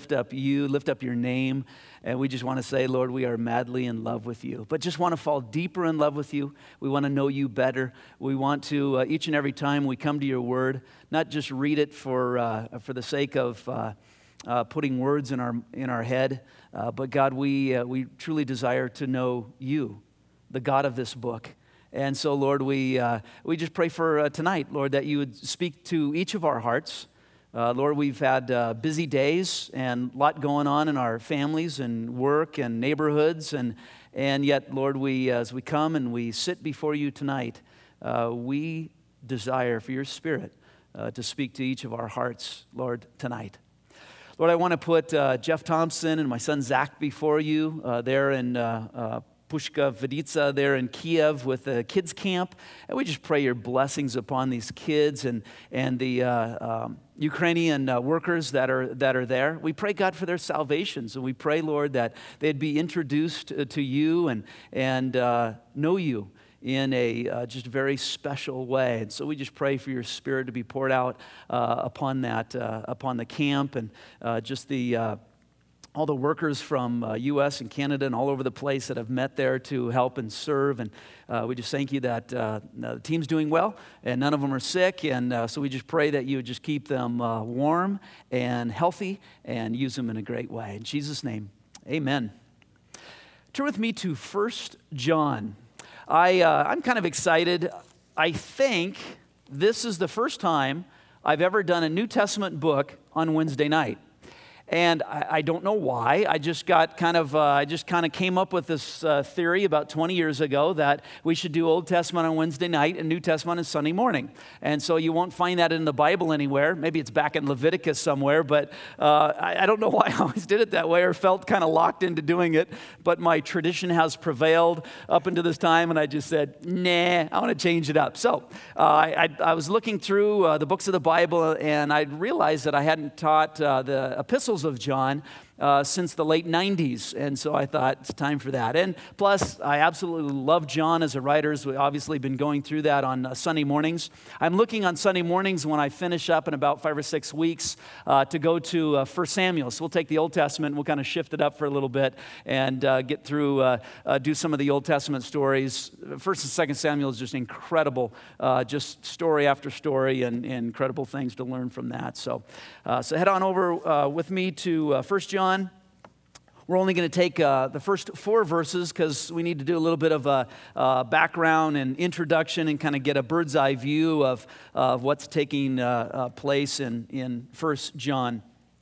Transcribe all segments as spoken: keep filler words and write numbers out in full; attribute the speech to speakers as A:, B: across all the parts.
A: lift up you, lift up your name, and we just want to say, Lord, we are madly in love with you. But just want to fall deeper in love with you. We want to know you better. We want to, uh, each and every time we come to your word, not just read it for uh, for the sake of uh, uh, putting words in our in our head, uh, but God, we uh, we truly desire to know you, the God of this book. And so, Lord, we uh, we just pray for uh, tonight, Lord, that you would speak to each of our hearts. Uh, Lord, we've had uh, busy days and a lot going on in our families and work and neighborhoods, and and yet, Lord, we as we come and we sit before you tonight, uh, we desire for your Spirit uh, to speak to each of our hearts, Lord, tonight. Lord, I want to put uh, Jeff Thompson and my son Zach before you uh, there in uh, uh, Pushka Viditsa there in Kiev with the kids camp, and we just pray your blessings upon these kids and and the uh, um, Ukrainian uh, workers that are that are there. We pray, God, for their salvations, and we pray, Lord, that they'd be introduced to you and and uh, know you in a uh, just very special way. And so we just pray for your Spirit to be poured out uh, upon that uh, upon the camp and uh, just the. Uh, all the workers from uh, U S and Canada and all over the place that have met there to help and serve. And uh, we just thank you that uh, the team's doing well and none of them are sick. And uh, so we just pray that you would just keep them uh, warm and healthy and use them in a great way. In Jesus' name, amen. Turn with me to First John. I, uh, I'm kind of excited. I think this is the first time I've ever done a New Testament book on Wednesday night. And I, I don't know why. I just got kind of, uh, I just kind of came up with this uh, theory about twenty years ago that we should do Old Testament on Wednesday night and New Testament on Sunday morning. And so you won't find that in the Bible anywhere. Maybe it's back in Leviticus somewhere, but uh, I, I don't know why I always did it that way or felt kind of locked into doing it. But my tradition has prevailed up until this time, and I just said, nah, I want to change it up. So uh, I, I, I was looking through uh, the books of the Bible, and I realized that I hadn't taught uh, the epistles of John uh, since the late nineties, and so I thought it's time for that. And plus, I absolutely love John as a writer. We've obviously been going through that on uh, Sunday mornings. I'm looking on Sunday mornings when I finish up in about five or six weeks uh, to go to uh, First Samuel. So we'll take the Old Testament and we'll kind of shift it up for a little bit and uh, get through, uh, uh, do some of the Old Testament stories. First and Second Samuel is just incredible, uh, just story after story and, and incredible things to learn from that. So, uh, so head on over uh, with me to uh, First John. We're only going to take uh, the first four verses because we need to do a little bit of a uh, background and introduction and kind of get a bird's eye view of, uh, of what's taking uh, uh, place in, in First John.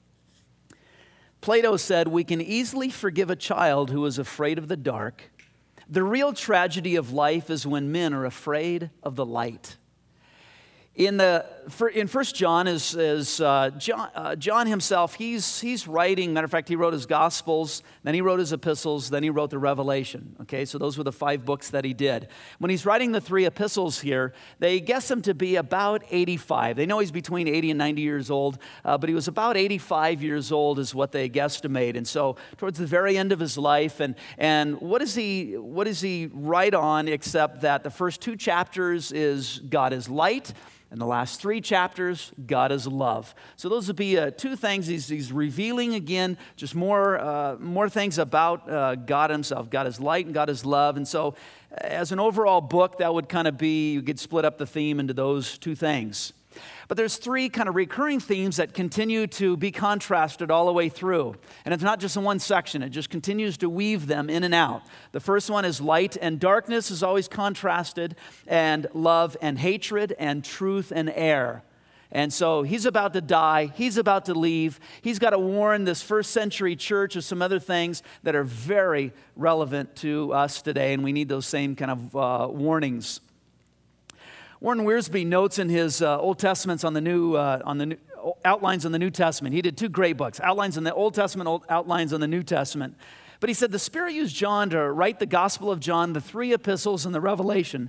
A: Plato said, "We can easily forgive a child who is afraid of the dark. The real tragedy of life is when men are afraid of the light." In the in First John is is uh, John uh, John himself. He's he's writing. Matter of fact, he wrote his Gospels, then he wrote his epistles, then he wrote the Revelation. Okay, so those were the five books that he did. When he's writing the three epistles here, they guess him to be about eighty-five. They know he's between eighty and ninety years old, uh, but he was about eighty-five years old, is what they guesstimate. And so, towards the very end of his life, and and what does he what does he write on except that the first two chapters is God is light. And the last three chapters, God is love. So those would be uh, two things. He's, he's revealing again just more uh, more things about uh, God himself. God is light and God is love. And so as an overall book, that would kind of be, you could split up the theme into those two things. But there's three kind of recurring themes that continue to be contrasted all the way through. And it's not just in one section. It just continues to weave them in and out. The first one is light and darkness is always contrasted, and love and hatred, and truth and error. And so he's about to die. He's about to leave. He's got to warn this first century church of some other things that are very relevant to us today. And we need those same kind of uh, warnings. Warren Wiersbe notes in his uh, Old Testaments on the new, uh, on the new, outlines on the New Testament. He did two great books, outlines on the Old Testament, old, outlines on the New Testament. But he said the Spirit used John to write the Gospel of John, the three epistles, and the Revelation.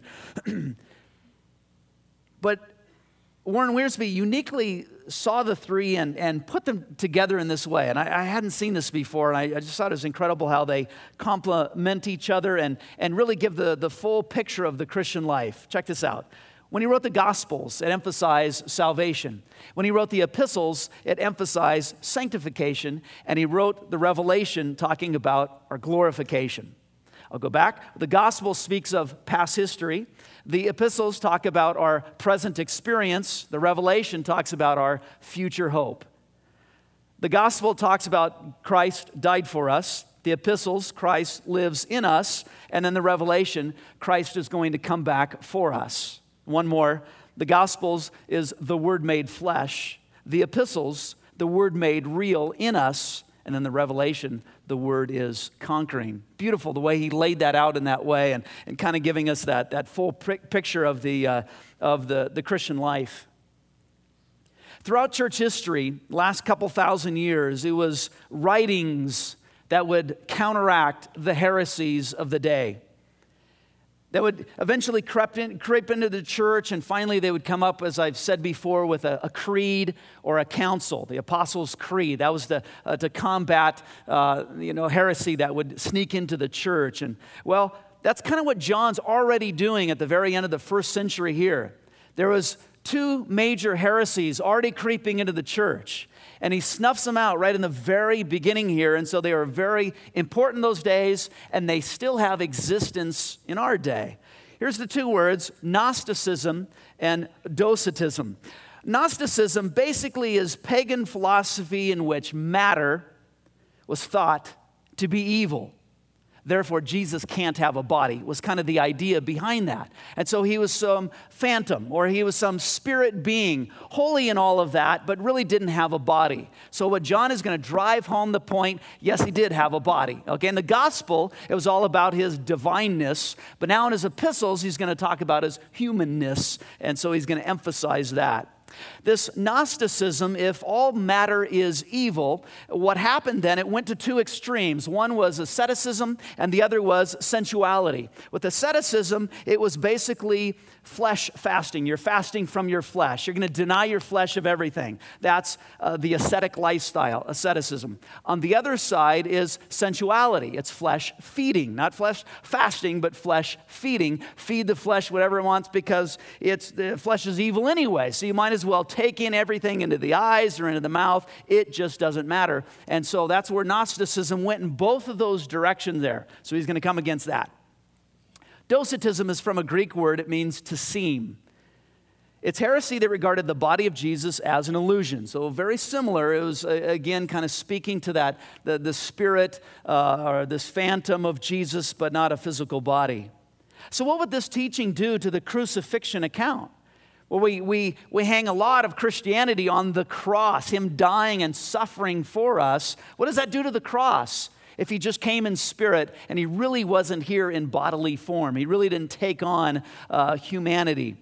A: But Warren Wiersbe uniquely saw the three and, and put them together in this way. And I, I hadn't seen this before, and I, I just thought it was incredible how they complement each other and, and really give the, the full picture of the Christian life. Check this out. When he wrote the Gospels, it emphasized salvation. When he wrote the epistles, it emphasized sanctification. And he wrote the Revelation talking about our glorification. I'll go back. The Gospel speaks of past history. The epistles talk about our present experience. The Revelation talks about our future hope. The Gospel talks about Christ died for us. The epistles, Christ lives in us. And then the Revelation, Christ is going to come back for us. One more. The Gospels is the Word made flesh. The epistles, the Word made real in us. And then the Revelation, the Word is conquering. Beautiful the way he laid that out in that way and, and kind of giving us that, that full picture of, the, uh, of the, the Christian life. Throughout church history, last couple thousand years, it was writings that would counteract the heresies of the day. That would eventually creep, in, creep into the church, and finally they would come up, as I've said before, with a, a creed or a council, the Apostles' Creed. That was to, uh, to combat uh, you know, heresy that would sneak into the church. And well, that's kind of what John's already doing at the very end of the first century here. There was two major heresies already creeping into the church. And he snuffs them out right in the very beginning here. And so they are very important those days, and they still have existence in our day. Here's the two words, Gnosticism and Docetism. Gnosticism basically is pagan philosophy in which matter was thought to be evil. Therefore, Jesus can't have a body, was kind of the idea behind that. And so he was some phantom, or he was some spirit being, holy in all of that, but really didn't have a body. So what John is going to drive home the point, yes, he did have a body. Okay, in the gospel, it was all about his divineness, but now in his epistles, he's going to talk about his humanness, and so he's going to emphasize that. This Gnosticism, if all matter is evil, what happened then, it went to two extremes. One was asceticism and the other was sensuality. With asceticism, it was basically flesh fasting. You're fasting from your flesh. You're going to deny your flesh of everything. That's uh, the ascetic lifestyle, asceticism. On the other side is sensuality. It's flesh feeding, not flesh fasting, but flesh feeding. Feed the flesh whatever it wants because it's the flesh is evil anyway. So you might as well take in everything into the eyes or into the mouth. It just doesn't matter. And so that's where Gnosticism went in both of those directions there. So he's going to come against that. Docetism is from a Greek word. It means to seem. It's heresy that regarded the body of Jesus as an illusion. So very similar. It was, again, kind of speaking to that, the, the spirit uh, or this phantom of Jesus, but not a physical body. So what would this teaching do to the crucifixion account? Well, we, we, we hang a lot of Christianity on the cross, him dying and suffering for us. What does that do to the cross? If he just came in spirit and he really wasn't here in bodily form. He really didn't take on uh, humanity.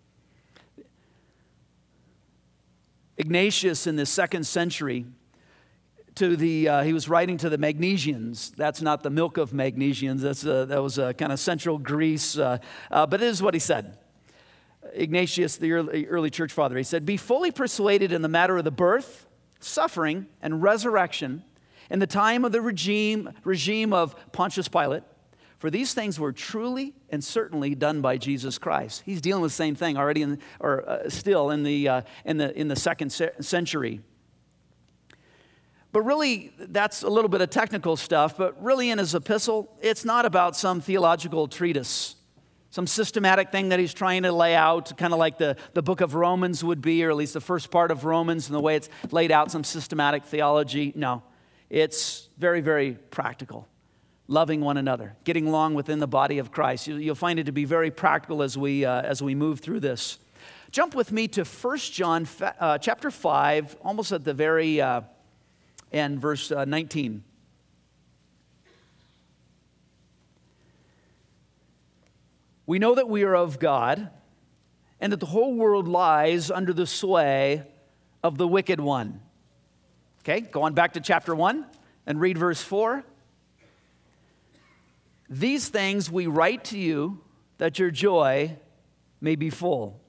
A: Ignatius in the second century, to the uh, he was writing to the Magnesians. That's not the milk of Magnesians. That's a, that was a kind of central Greece. Uh, uh, but this is what he said. Ignatius, the early, early church father, he said, "Be fully persuaded in the matter of the birth, suffering, and resurrection in the time of the regime, regime of Pontius Pilate, for these things were truly and certainly done by Jesus Christ." He's dealing with the same thing already, in, or uh, still in the, uh, in the, in the second century. But really, that's a little bit of technical stuff, but really in his epistle, it's not about some theological treatise, some systematic thing that he's trying to lay out, kind of like the, the book of Romans would be, or at least the first part of Romans and the way it's laid out, some systematic theology. No. It's very, very practical. Loving one another, getting along within the body of Christ. You'll find it to be very practical as we uh, as we move through this. Jump with me to First John uh, chapter five, almost at the very uh, end, verse uh, nineteen. We know that we are of God, and that the whole world lies under the sway of the wicked one. Okay, go on back to chapter one and read verse four. These things we write to you that your joy may be full.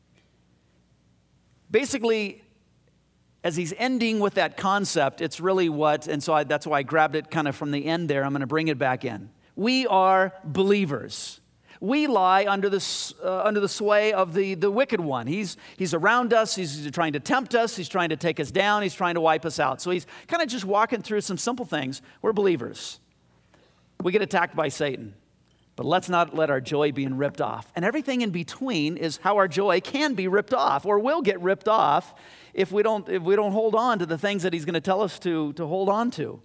A: Basically, as he's ending with that concept, it's really what, and so I, that's why I grabbed it kind of from the end there. I'm going to bring it back in. We are believers. we lie under the, uh, under the sway of the, the wicked one. He's, he's around us. He's trying to tempt us. He's trying to take us down. He's trying to wipe us out. So he's kind of just walking through some simple things. We're believers. We get attacked by Satan. But let's not let our joy be ripped off. And everything in between is how our joy can be ripped off or will get ripped off if we don't, if we don't hold on to the things that he's going to tell us to, to hold on to.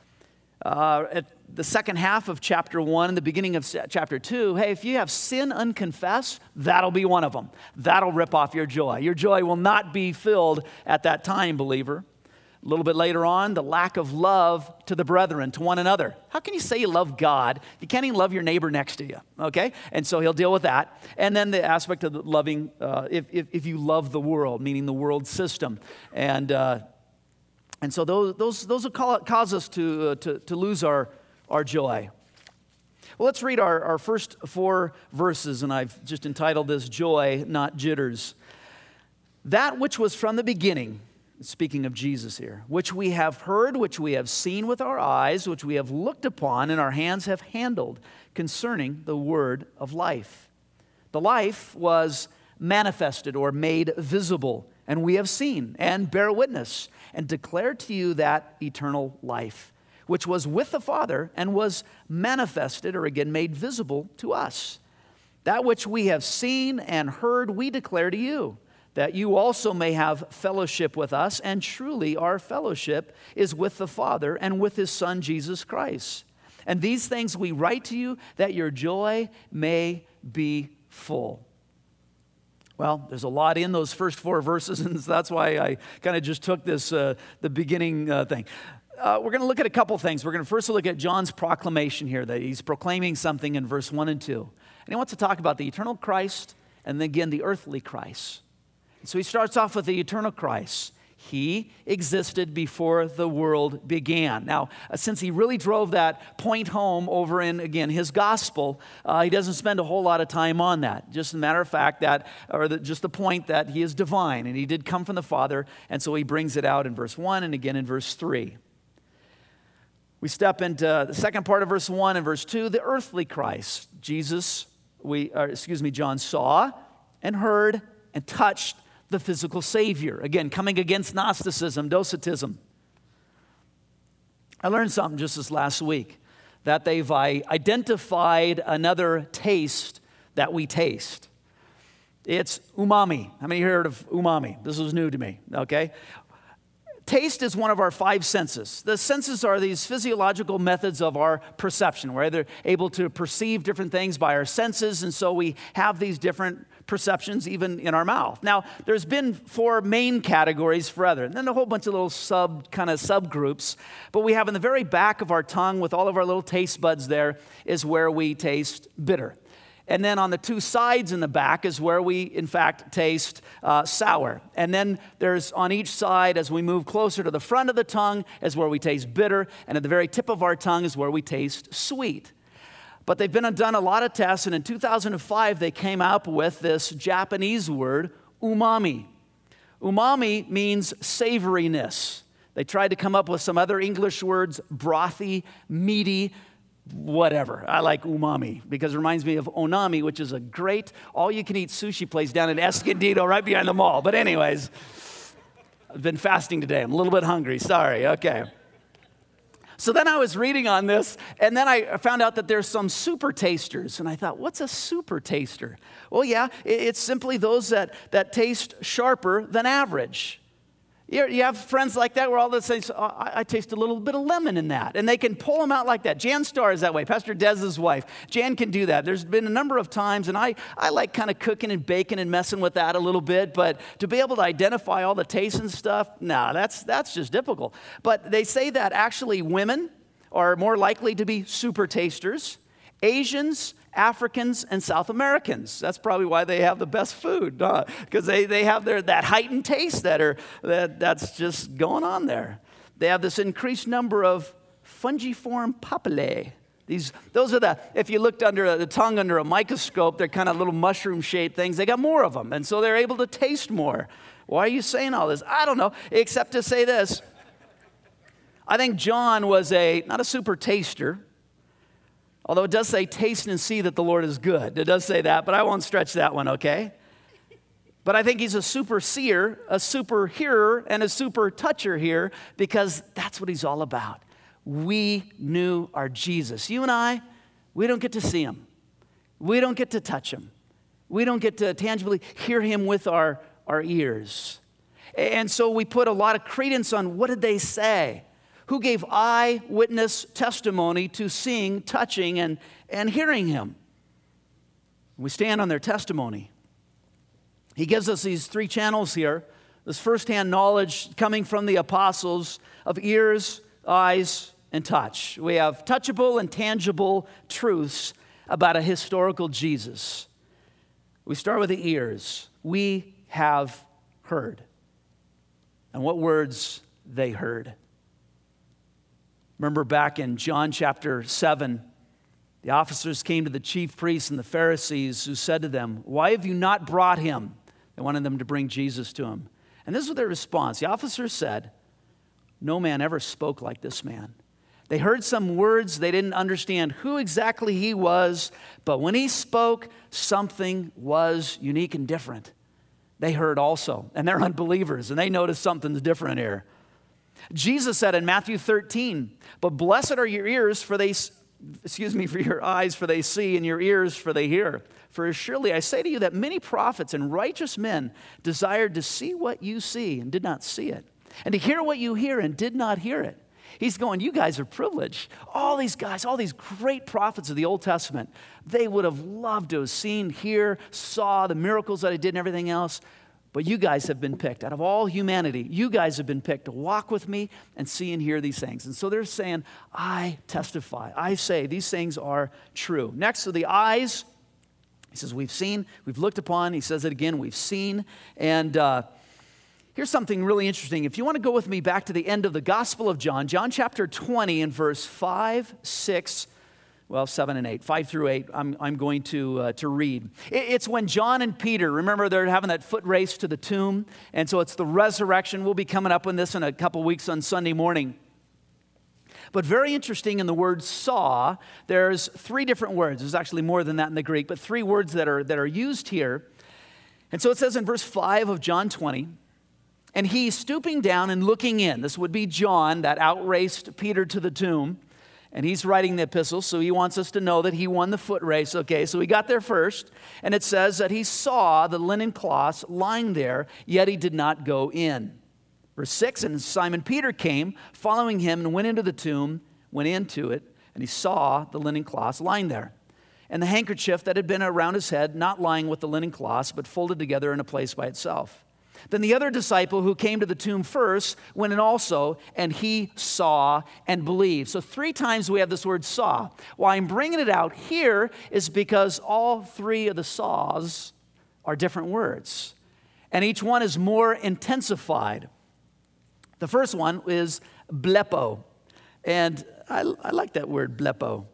A: Uh, at the second half of chapter one and the beginning of chapter two, hey, if you have sin unconfessed, that'll be one of them. That'll rip off your joy. Your joy will not be filled at that time, believer. A little bit later on, the lack of love to the brethren, to one another. How can you say you love God? You can't even love your neighbor next to you, okay? And so he'll deal with that. And then the aspect of the loving, uh, if, if, if you love the world, meaning the world system. And uh, and so those those those will call, cause us to, uh, to, to lose our, our joy. Well, let's read our, our first four verses, and I've just entitled this, Joy, Not Jitters. That which was from the beginning, speaking of Jesus here, which we have heard, which we have seen with our eyes, which we have looked upon, and our hands have handled, concerning the word of life. The life was manifested or made visible, and we have seen and bear witness, and declare to you that eternal life, which was with the Father and was manifested, or again made visible to us. That which we have seen and heard we declare to you, that you also may have fellowship with us, and truly our fellowship is with the Father and with his Son, Jesus Christ. And these things we write to you, that your joy may be full. Well, there's a lot in those first four verses, and that's why I kind of just took this, uh, the beginning uh, thing. Uh, we're going to look at a couple things. We're going to first look at John's proclamation here, that he's proclaiming something in verse one and two. And he wants to talk about the eternal Christ, and then again the earthly Christ. So he starts off with the eternal Christ. He existed before the world began. Now, uh, since he really drove that point home over in, again, his gospel, uh, he doesn't spend a whole lot of time on that. Just a matter of fact that, or the, just the point that he is divine, and he did come from the Father, and so he brings it out in verse one and again in verse three. We step into the second part of verse one and verse two, the earthly Christ. Jesus, we, or excuse me, John saw and heard and touched the physical Savior. Again, coming against Gnosticism, Docetism. I learned something just this last week, that they've identified another taste that we taste. It's umami. How many heard of umami? This was new to me, okay? Taste is one of our five senses. The senses are these physiological methods of our perception. We're either able to perceive different things by our senses, and so we have these different perceptions even in our mouth. Now, there's been four main categories for other, and then a whole bunch of little sub kind of subgroups. But we have in the very back of our tongue, with all of our little taste buds there, is where we taste bitter. And then on the two sides in the back is where we, in fact, taste uh, sour. And then there's on each side, as we move closer to the front of the tongue, is where we taste bitter. And at the very tip of our tongue is where we taste sweet. But they've been done a lot of tests, and in two thousand five, they came up with this Japanese word, umami. Umami means savoriness. They tried to come up with some other English words, brothy, meaty, whatever. I like umami because it reminds me of Onami, which is a great all-you-can-eat sushi place down in Escondido right behind the mall. But anyways, I've been fasting today. I'm a little bit hungry. Sorry. Okay. So then I was reading on this, and then I found out that there's some super tasters. And I thought, what's a super taster? Well, yeah, it's simply those that, that taste sharper than average. You have friends like that where all this says, oh, I, I taste a little bit of lemon in that. And they can pull them out like that. Jan Starr is that way. Pastor Dez's wife. Jan can do that. There's been a number of times, and I, I like kind of cooking and baking and messing with that a little bit. But to be able to identify all the tastes and stuff, nah, that's, that's just difficult. But they say that actually women are more likely to be super tasters. Asians, Africans, and South Americans. That's probably why they have the best food, because huh? they, they have their that heightened taste that are that, that's just going on there. They have this increased number of fungiform papillae. These, those are the, if you looked under the tongue under a microscope, they're kind of little mushroom-shaped things. They got more of them, and so they're able to taste more. Why are you saying all this? I don't know, except to say this. I think John was a, not a super taster, Although it does say, taste and see that the Lord is good. It does say that, but I won't stretch that one, okay? But I think he's a super seer, a super hearer, and a super toucher here because that's what he's all about. We knew our Jesus. You and I, we don't get to see him. We don't get to touch him. We don't get to tangibly hear him with our, our ears. And so we put a lot of credence on what did they say? Who gave eyewitness testimony to seeing, touching, and, and hearing him? We stand on their testimony. He gives us these three channels here. This firsthand knowledge coming from the apostles of ears, eyes, and touch. We have touchable and tangible truths about a historical Jesus. We start with the ears. We have heard. And what words they heard. Remember back in John chapter seven, the officers came to the chief priests and the Pharisees who said to them, "Why have you not brought him?" They wanted them to bring Jesus to him. And this was their response. The officers said, "No man ever spoke like this man." They heard some words. They didn't understand who exactly he was. But when he spoke, something was unique and different. They heard also. And they're unbelievers. And they noticed something's different here. Jesus said in Matthew thirteen, "But blessed are your ears, for they, excuse me, for your eyes, for they see, and your ears, for they hear. For surely I say to you that many prophets and righteous men desired to see what you see and did not see it, and to hear what you hear and did not hear it." He's going, you guys are privileged. All these guys, all these great prophets of the Old Testament, they would have loved to have seen, hear, saw the miracles that I did and everything else. But you guys have been picked. Out of all humanity, you guys have been picked to walk with me and see and hear these things. And so they're saying, I testify. I say these things are true. Next to the eyes, he says, we've seen, we've looked upon. He says it again, we've seen. And uh, here's something really interesting. If you want to go with me back to the end of the Gospel of John, John chapter twenty and verse five, six, well, seven and eight, five through eight, I'm, I'm going to, uh, to read. It, it's when John and Peter, remember they're having that foot race to the tomb, and so it's the resurrection. We'll be coming up on this in a couple weeks on Sunday morning. But very interesting in the word saw, there's three different words. There's actually more than that in the Greek, but three words that are, that are used here. And so it says in verse five of John twenty, "And he stooping down and looking in," this would be John that outraced Peter to the tomb. And he's writing the epistle, so he wants us to know that he won the foot race. Okay, so he got there first. And it says that he saw the linen cloths lying there, yet he did not go in. Verse six, "And Simon Peter came, following him, and went into the tomb, went into it, and he saw the linen cloths lying there. And the handkerchief that had been around his head, not lying with the linen cloths, but folded together in a place by itself. Then the other disciple who came to the tomb first went in also, and he saw and believed." So three times we have this word saw. Why I'm bringing it out here is because all three of the saws are different words. And each one is more intensified. The first one is blepo. And I, I like that word, blepo.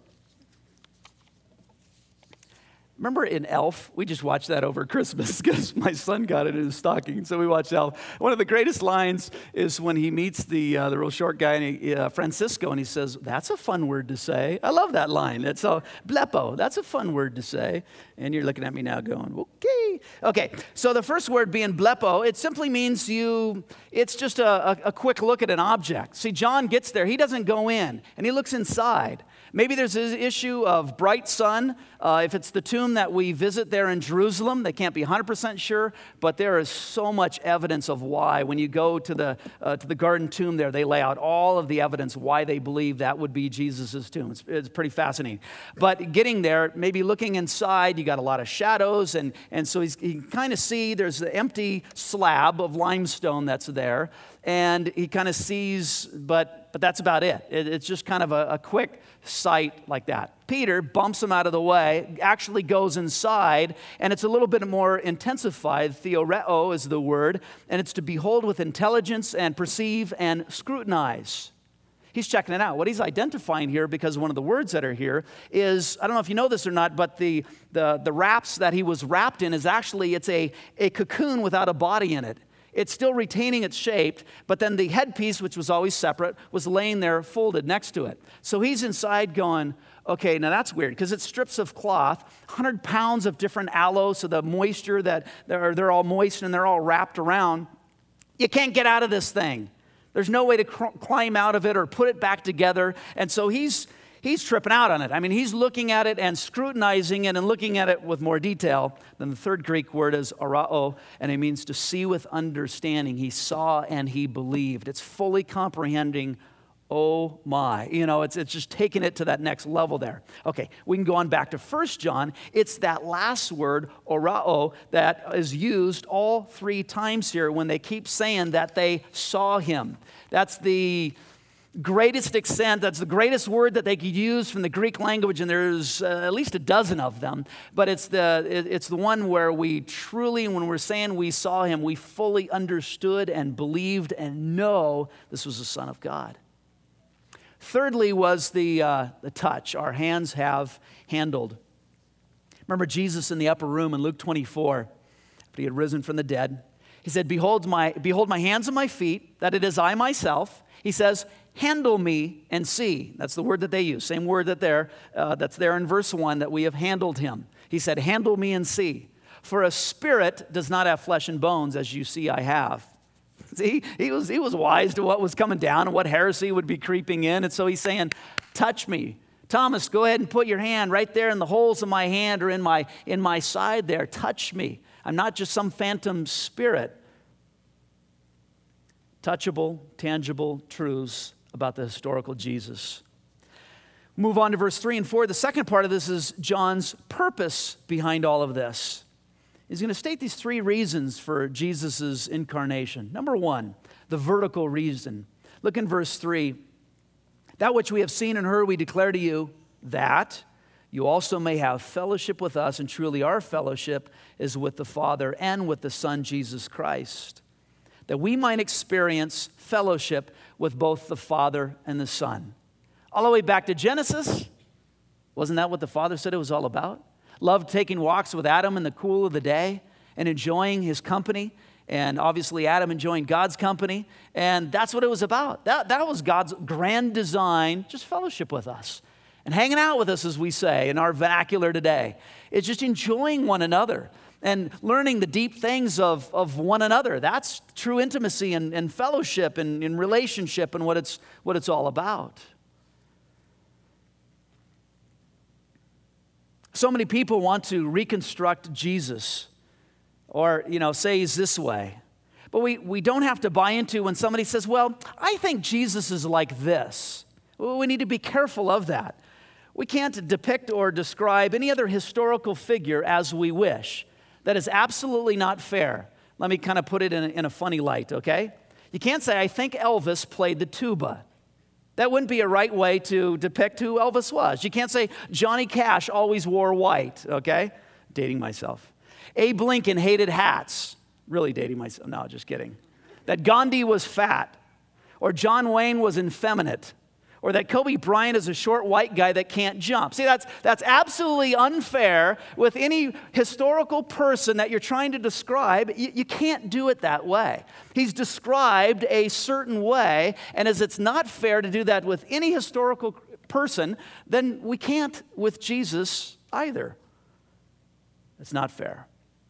A: Remember in Elf? We just watched that over Christmas because my son got it in his stocking, so we watched Elf. One of the greatest lines is when he meets the uh, the real short guy, and he, uh, Francisco, and he says, "That's a fun word to say." I love that line. It's so blepo. That's a fun word to say. And you're looking at me now going, okay. Okay, so the first word being blepo, it simply means you, it's just a, a, a quick look at an object. See, John gets there. He doesn't go in, and he looks inside. Maybe there's an issue of bright sun. Uh, if it's the tomb that we visit there in Jerusalem, they can't be one hundred percent sure, but there is so much evidence of why. When you go to the uh, to the garden tomb there, they lay out all of the evidence why they believe that would be Jesus' tomb. It's, it's pretty fascinating. But getting there, maybe looking inside, you got a lot of shadows, and, and so he's, he can kind of see there's the empty slab of limestone that's there, and he kind of sees, but but that's about it. it it's just kind of a, a quick sight like that. Peter bumps him out of the way, actually goes inside, and it's a little bit more intensified. Theoreo is the word, and it's to behold with intelligence and perceive and scrutinize. He's checking it out. What he's identifying here, because one of the words that are here is, I don't know if you know this or not, but the the, the wraps that he was wrapped in is actually, it's a, a cocoon without a body in it. It's still retaining its shape, but then the headpiece, which was always separate, was laying there folded next to it. So he's inside going, okay, now that's weird, because it's strips of cloth, one hundred pounds of different aloe, so the moisture that they're, they're all moist and they're all wrapped around. You can't get out of this thing. There's no way to cr- climb out of it or put it back together. And so he's he's tripping out on it. I mean, he's looking at it and scrutinizing it and looking at it with more detail. Then the third Greek word is arao, and it means to see with understanding. He saw and he believed. It's fully comprehending. Oh my, you know, it's, it's just taking it to that next level there. Okay, we can go on back to First John. It's that last word, orao, that is used all three times here when they keep saying that they saw him. That's the greatest extent, that's the greatest word that they could use from the Greek language, and there's uh, at least a dozen of them. But it's the, it, it's the one where we truly, when we're saying we saw him, we fully understood and believed and know this was the Son of God. Thirdly was the, uh, the touch our hands have handled. Remember Jesus in the upper room in Luke twenty-four, after he had risen from the dead. He said, behold my, behold my hands and my feet, that it is I myself. He says, handle me and see. That's the word that they use, same word that there, uh, that's there in verse one, that we have handled him. He said, handle me and see. For a spirit does not have flesh and bones, as you see I have. See, he was, he was wise to what was coming down and what heresy would be creeping in. And so he's saying, touch me. Thomas, go ahead and put your hand right there in the holes of my hand or in my, in my side there. Touch me. I'm not just some phantom spirit. Touchable, tangible truths about the historical Jesus. Move on to verse three and four. The second part of this is John's purpose behind all of this. He's going to state these three reasons for Jesus' incarnation. Number one, the vertical reason. Look in verse three. That which we have seen and heard we declare to you, that you also may have fellowship with us, and truly our fellowship is with the Father and with the Son, Jesus Christ. That we might experience fellowship with both the Father and the Son. All the way back to Genesis, wasn't that what the Father said it was all about? Loved taking walks with Adam in the cool of the day and enjoying his company. And obviously Adam enjoying God's company. And that's what it was about. That, that was God's grand design, just fellowship with us. And hanging out with us, as we say in our vernacular today. It's just enjoying one another and learning the deep things of, of one another. That's true intimacy and, and fellowship and, and relationship and what it's, what it's all about. So many people want to reconstruct Jesus or, you know, say he's this way. But we, we don't have to buy into when somebody says, well, I think Jesus is like this. Well, we need to be careful of that. We can't depict or describe any other historical figure as we wish. That is absolutely not fair. Let me kind of put it in a, in a funny light, okay? You can't say, I think Elvis played the tuba. That wouldn't be a right way to depict who Elvis was. You can't say Johnny Cash always wore white, okay? Dating myself. Abe Lincoln hated hats. Really dating myself. No, just kidding. That Gandhi was fat. Or John Wayne was effeminate. Or that Kobe Bryant is a short white guy that can't jump. See, that's, that's absolutely unfair with any historical person that you're trying to describe. You, you can't do it that way. He's described a certain way, and as it's not fair to do that with any historical person, then we can't with Jesus either. It's not fair.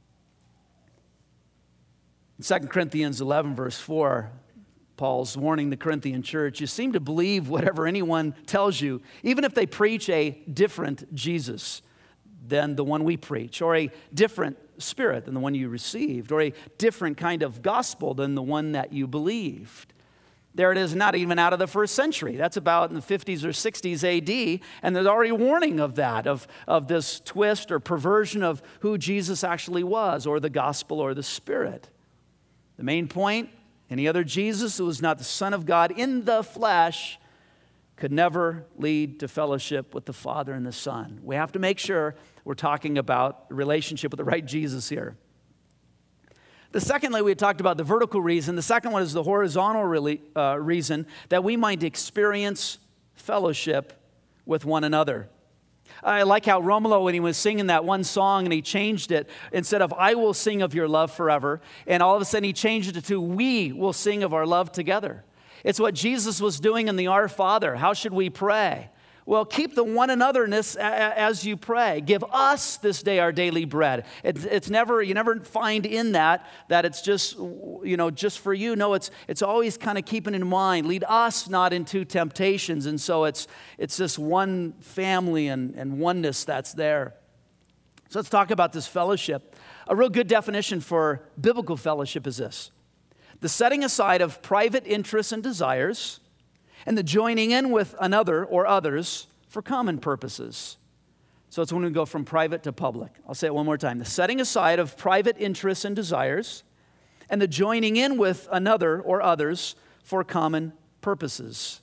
A: In Second Corinthians eleven, verse four, Paul's warning the Corinthian church, you seem to believe whatever anyone tells you, even if they preach a different Jesus than the one we preach, or a different spirit than the one you received, or a different kind of gospel than the one that you believed. There it is, not even out of the first century. That's about in the fifties or sixties A D, and there's already warning of that, of, of this twist or perversion of who Jesus actually was, or the gospel or the spirit. The main point, any other Jesus who was not the Son of God in the flesh could never lead to fellowship with the Father and the Son. We have to make sure we're talking about the relationship with the right Jesus here. The secondly, we had talked about the vertical reason. The second one is the horizontal really, uh, reason, that we might experience fellowship with one another. I like how Romulo, when he was singing that one song and he changed it, instead of I will sing of your love forever, and all of a sudden he changed it to we will sing of our love together. It's what Jesus was doing in the Our Father. How should we pray? Well, keep the one anotherness as you pray. Give us this day our daily bread. It's, it's never, you never find in that that it's just, you know, just for you. No, it's it's always kind of keeping in mind. Lead us not into temptations. And so it's it's this one family and, and oneness that's there. So let's talk about this fellowship. A real good definition for biblical fellowship is this: the setting aside of private interests and desires, and the joining in with another or others for common purposes. So it's when we go from private to public. I'll say it one more time. The setting aside of private interests and desires, and the joining in with another or others for common purposes.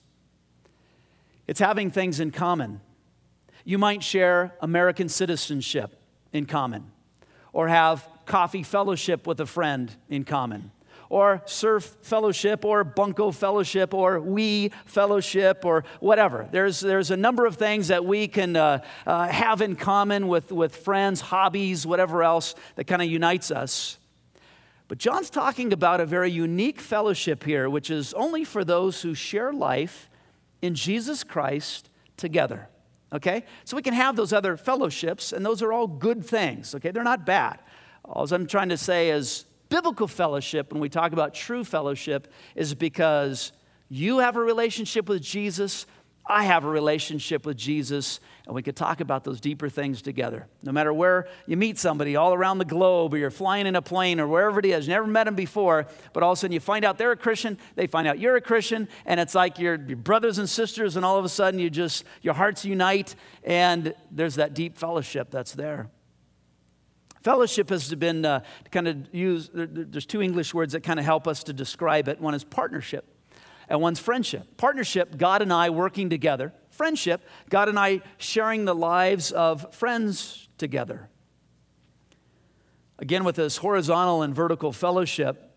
A: It's having things in common. You might share American citizenship in common, or have coffee fellowship with a friend in common, or surf fellowship, or bunco fellowship, or we fellowship, or whatever. There's, there's a number of things that we can uh, uh, have in common with, with friends, hobbies, whatever else that kind of unites us. But John's talking about a very unique fellowship here, which is only for those who share life in Jesus Christ together. Okay? So we can have those other fellowships, and those are all good things. Okay? They're not bad. All I'm trying to say is, biblical fellowship, when we talk about true fellowship, is because you have a relationship with Jesus, I have a relationship with Jesus, and we could talk about those deeper things together. No matter where you meet somebody all around the globe, or you're flying in a plane, or wherever it is, never met them before, but all of a sudden you find out they're a Christian, they find out you're a Christian, and it's like you're, you're brothers and sisters, and all of a sudden you just, your hearts unite, and there's that deep fellowship that's there. Fellowship has been uh, kind of used, there's two English words that kind of help us to describe it. One is partnership, and one's friendship. Partnership, God and I working together. Friendship, God and I sharing the lives of friends together. Again, with this horizontal and vertical fellowship,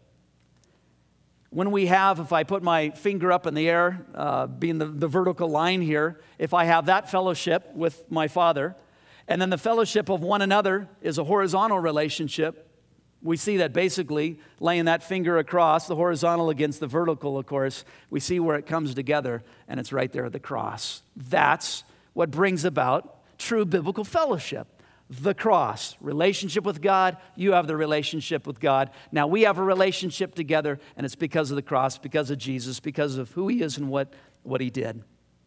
A: when we have, if I put my finger up in the air, uh, being the, the vertical line here, if I have that fellowship with my Father, and then the fellowship of one another is a horizontal relationship. We see that basically laying that finger across, the horizontal against the vertical, of course, we see where it comes together, and it's right there at the cross. That's what brings about true biblical fellowship. The cross, relationship with God, you have the relationship with God. Now we have a relationship together, and it's because of the cross, because of Jesus, because of who he is and what, what he did.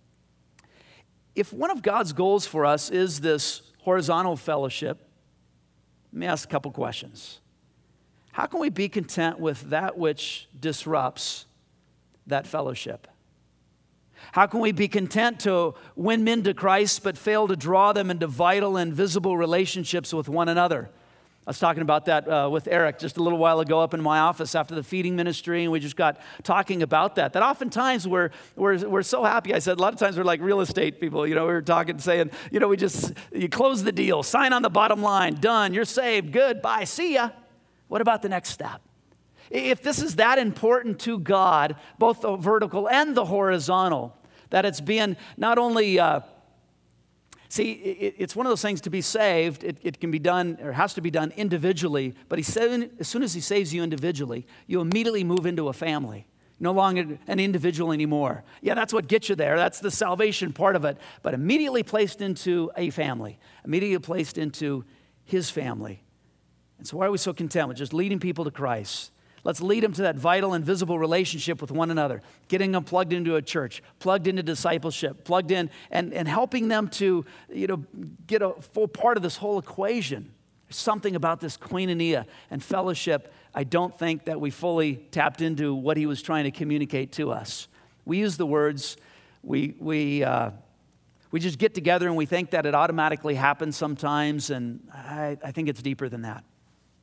A: If one of God's goals for us is this horizontal fellowship, let me ask a couple questions. How can we be content with that which disrupts that fellowship? How can we be content to win men to Christ but fail to draw them into vital and visible relationships with one another? I was talking about that uh, with Eric just a little while ago up in my office after the feeding ministry, and we just got talking about that. That oftentimes we're, we're, we're so happy. I said a lot of times we're like real estate people. You know, we were talking, saying, you know, we just, you close the deal, sign on the bottom line, done, you're saved, good, bye, see ya. What about the next step? If this is that important to God, both the vertical and the horizontal, that it's being not only... Uh, See, it's one of those things, to be saved, it, it can be done, or has to be done individually, but he said, as soon as he saves you individually, you immediately move into a family. No longer an individual anymore. Yeah, that's what gets you there. That's the salvation part of it. But immediately placed into a family, immediately placed into his family. And so why are we so content with just leading people to Christ? Let's lead them to that vital and visible relationship with one another, getting them plugged into a church, plugged into discipleship, plugged in, and, and helping them to, you know, get a full part of this whole equation. There's something about this koinonia and fellowship, I don't think that we fully tapped into what he was trying to communicate to us. We use the words, we, we, uh, we just get together and we think that it automatically happens sometimes, and I, I think it's deeper than that.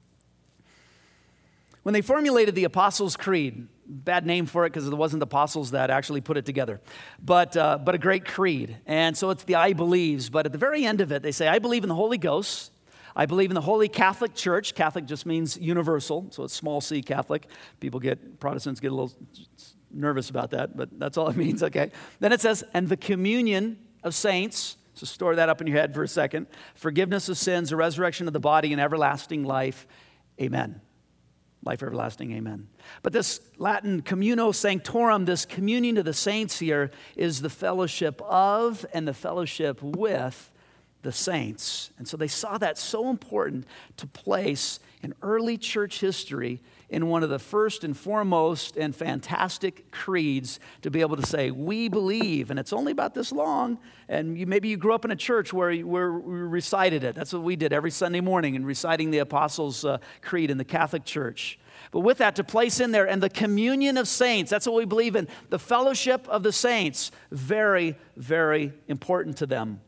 A: When they formulated the Apostles' Creed, bad name for it because it wasn't the apostles that actually put it together, but uh, but a great creed. And so it's the I believes, but at the very end of it, they say, I believe in the Holy Ghost. I believe in the Holy Catholic Church. Catholic just means universal, so it's small c Catholic. People get, Protestants get a little nervous about that, but that's all it means, okay? Then it says, and the communion of saints, So store that up in your head for a second. Forgiveness of sins, the resurrection of the body, and everlasting life. Amen. Life everlasting, amen. But this Latin communo sanctorum, this communion of the saints here, is the fellowship of and the fellowship with the saints. And so they saw that so important to place in early church history in one of the first and foremost and fantastic creeds to be able to say, we believe, and it's only about this long, and you, maybe you grew up in a church where, you, where we recited it. That's what we did every Sunday morning in reciting the Apostles' uh, Creed in the Catholic Church. But with that, to place in there, and the communion of saints, that's what we believe in, the fellowship of the saints, very, very important to them.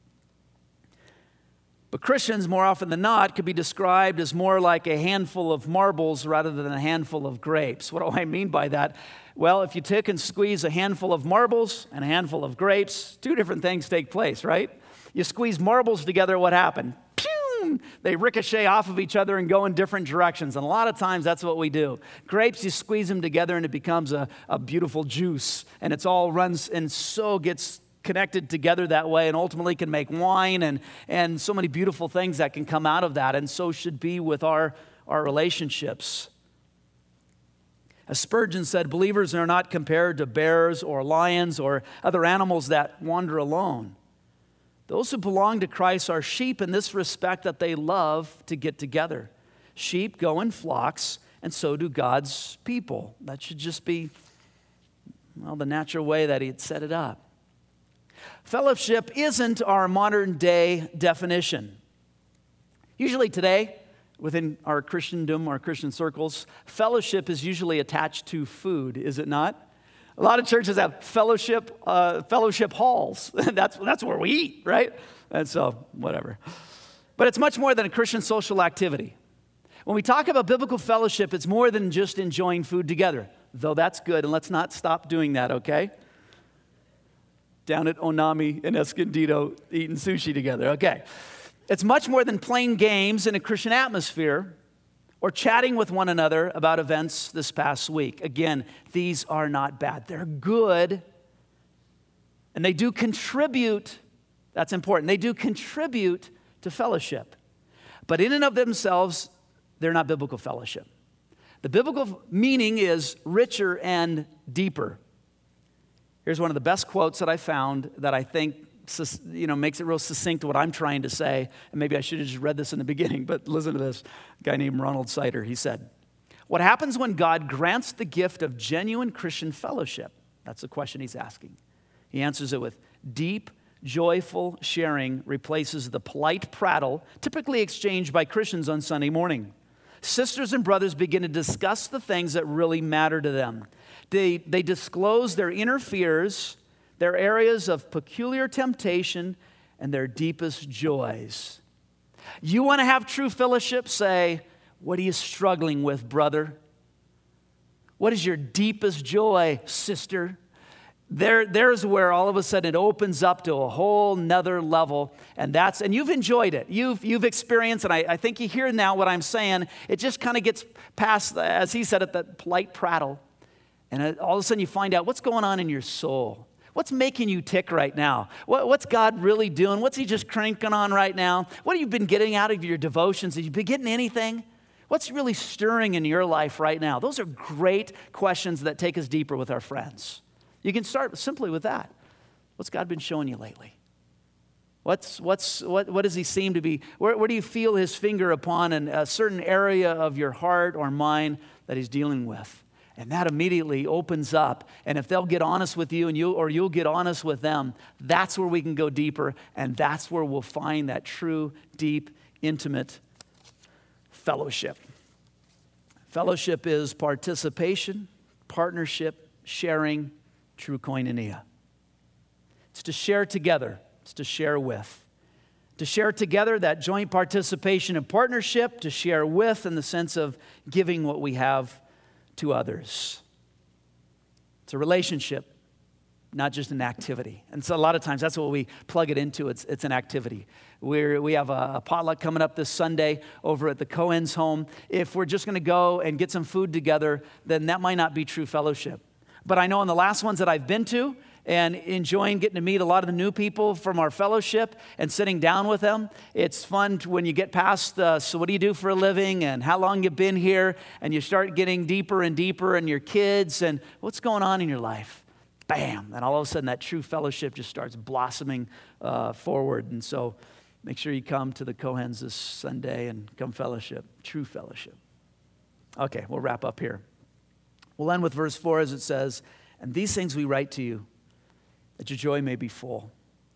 A: But Christians, more often than not, could be described as more like a handful of marbles rather than a handful of grapes. What do I mean by that? Well, if you take and squeeze a handful of marbles and a handful of grapes, two different things take place, right? You squeeze marbles together, what happened? Pew! They ricochet off of each other and go in different directions. And a lot of times that's what we do. Grapes, you squeeze them together and it becomes a, a beautiful juice. And it's all runs and so gets connected together that way, and ultimately can make wine and, and so many beautiful things that can come out of that, and so should be with our, our relationships. As Spurgeon said, believers are not compared to bears or lions or other animals that wander alone. Those who belong to Christ are sheep in this respect, that they love to get together. Sheep go in flocks, and so do God's people. That should just be, well, the natural way that He had set it up. Fellowship isn't our modern day definition. Usually today, within our Christendom, our Christian circles, fellowship is usually attached to food, is it not? A lot of churches have fellowship uh, fellowship halls. that's, that's where we eat, right? And so, whatever. But it's much more than a Christian social activity. When we talk about biblical fellowship, it's more than just enjoying food together, though that's good, and let's not stop doing that, okay? Down at Onami and Escondido eating sushi together. Okay. It's much more than playing games in a Christian atmosphere or chatting with one another about events this past week. Again, these are not bad. They're good, and they do contribute. That's important. They do contribute to fellowship. But in and of themselves, they're not biblical fellowship. The biblical meaning is richer and deeper. Here's one of the best quotes that I found that I think, you know, makes it real succinct to what I'm trying to say. And maybe I should have just read this in the beginning, but listen to this. A guy named Ronald Sider, he said, what happens when God grants the gift of genuine Christian fellowship? That's the question he's asking. He answers it with, deep, joyful sharing replaces the polite prattle typically exchanged by Christians on Sunday morning. Sisters and brothers begin to discuss the things that really matter to them. They, they disclose their inner fears, their areas of peculiar temptation, and their deepest joys. You want to have true fellowship? Say, what are you struggling with, brother? What is your deepest joy, sister? There, there's where all of a sudden it opens up to a whole nother level, and that's and you've enjoyed it. You've you've experienced, and I, I think you hear now what I'm saying. It just kind of gets past, as he said it, that polite prattle. And all of a sudden you find out what's going on in your soul. What's making you tick right now? What, what's God really doing? What's He just cranking on right now? What have you been getting out of your devotions? Have you been getting anything? What's really stirring in your life right now? Those are great questions that take us deeper with our friends. You can start simply with that. What's God been showing you lately? What's, what's, what, what does He seem to be? Where, where do you feel His finger upon in a certain area of your heart or mind that He's dealing with? And that immediately opens up. And if they'll get honest with you and you, or you'll get honest with them, that's where we can go deeper. And that's where we'll find that true, deep, intimate fellowship. Fellowship is participation, partnership, sharing, true koinonia. It's to share together. It's to share with. To share together, that joint participation and partnership, to share with in the sense of giving what we have to others. It's a relationship, not just an activity. And so a lot of times that's what we plug it into. It's, it's an activity. We're, we have a, a potluck coming up this Sunday over at the Cohen's home. If we're just going to go and get some food together, then that might not be true fellowship. But I know in the last ones that I've been to, and enjoying getting to meet a lot of the new people from our fellowship and sitting down with them. It's fun to, when you get past, uh, so what do you do for a living and how long you've been here, and you start getting deeper and deeper in your kids and what's going on in your life. Bam, and all of a sudden that true fellowship just starts blossoming uh, forward. And so make sure you come to the Cohens this Sunday and come fellowship, true fellowship. Okay, we'll wrap up here. We'll end with verse four as it says, "And these things we write to you, that your joy may be full."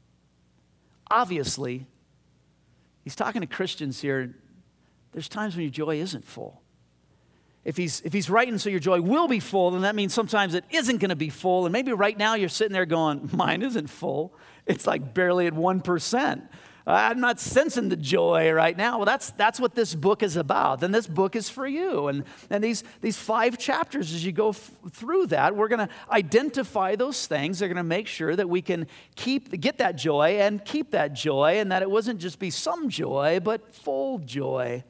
A: Obviously, he's talking to Christians here. There's times when your joy isn't full. If he's, if he's writing so your joy will be full, then that means sometimes it isn't going to be full. And maybe right now you're sitting there going, mine isn't full. It's like barely at one percent. I'm not sensing the joy right now. Well, that's that's what this book is about. Then this book is for you. And, and these, these five chapters, as you go f- through that, we're going to identify those things. They're going to make sure that we can keep get that joy and keep that joy, and that it wasn't just be some joy, but full joy.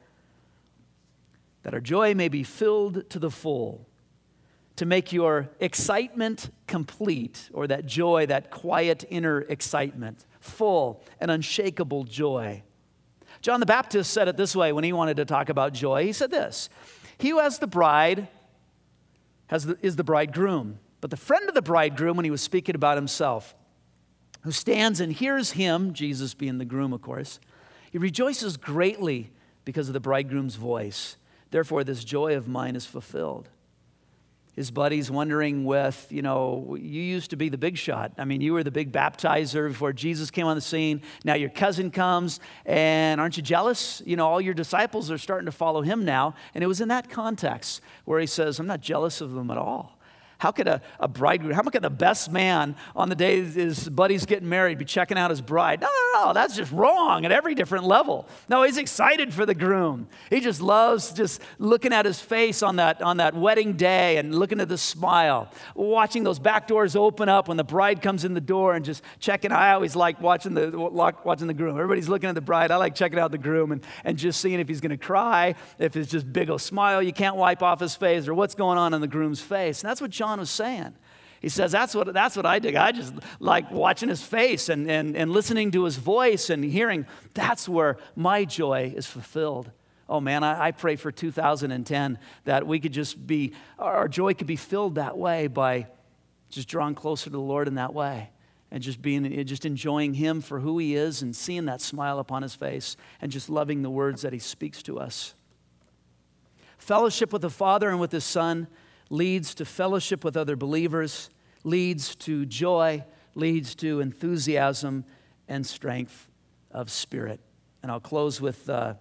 A: That our joy may be filled to the full, to make your excitement complete, or that joy, that quiet inner excitement, full and unshakable joy. John the Baptist said it this way when he wanted to talk about joy. He said this, "He who has the bride has the, is the bridegroom, but the friend of the bridegroom," when he was speaking about himself, "who stands and hears him," Jesus being the groom, of course, "he rejoices greatly because of the bridegroom's voice. Therefore, this joy of mine is fulfilled." His buddies wondering with, you know, you used to be the big shot. I mean, you were the big baptizer before Jesus came on the scene. Now your cousin comes, and aren't you jealous? You know, all your disciples are starting to follow him now. And it was in that context where he says, I'm not jealous of them at all. How could a, a bridegroom, how could the best man on the day his buddy's getting married be checking out his bride? No, no, no, that's just wrong at every different level. No, he's excited for the groom. He just loves just looking at his face on that, on that wedding day and looking at the smile, watching those back doors open up when the bride comes in the door and just checking. I always like watching the, watching the groom. Everybody's looking at the bride. I like checking out the groom and, and just seeing if he's going to cry, if it's just big old smile you can't wipe off his face, or what's going on in the groom's face. And that's what John was saying. He says, that's what that's what I dig. I just like watching his face and, and, and listening to his voice and hearing. That's where my joy is fulfilled. Oh man, I, I pray for two thousand ten that we could just be, our joy could be filled that way by just drawing closer to the Lord in that way. And just being, just enjoying him for who he is and seeing that smile upon his face and just loving the words that he speaks to us. Fellowship with the Father and with his Son leads to fellowship with other believers, leads to joy, leads to enthusiasm and strength of spirit. And I'll close with uh,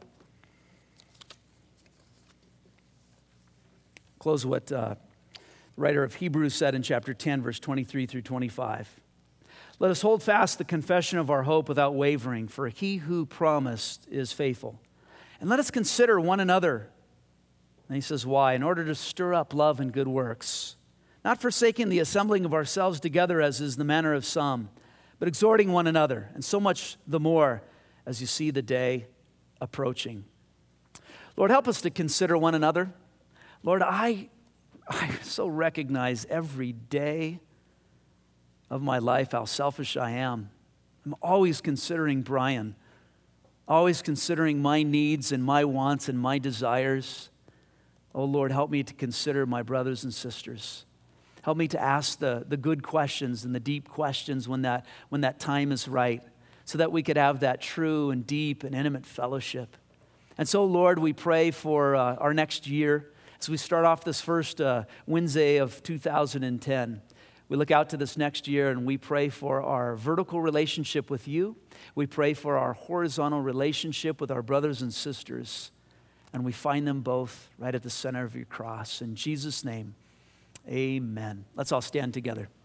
A: close what uh, the writer of Hebrews said in chapter ten, verse twenty-three through twenty-five. Let us hold fast the confession of our hope without wavering, for he who promised is faithful. And let us consider one another. And he says, why? In order to stir up love and good works, not forsaking the assembling of ourselves together as is the manner of some, but exhorting one another, and so much the more as you see the day approaching. Lord, help us to consider one another. Lord, I, I so recognize every day of my life how selfish I am. I'm always considering Brian, always considering my needs and my wants and my desires. Oh, Lord, help me to consider my brothers and sisters. Help me to ask the, the good questions and the deep questions when that, when that time is right, so that we could have that true and deep and intimate fellowship. And so, Lord, we pray for uh, our next year as we start off this first uh, Wednesday of two thousand ten. We look out to this next year and we pray for our vertical relationship with you. We pray for our horizontal relationship with our brothers and sisters. And we find them both right at the center of your cross. In Jesus' name, amen. Let's all stand together.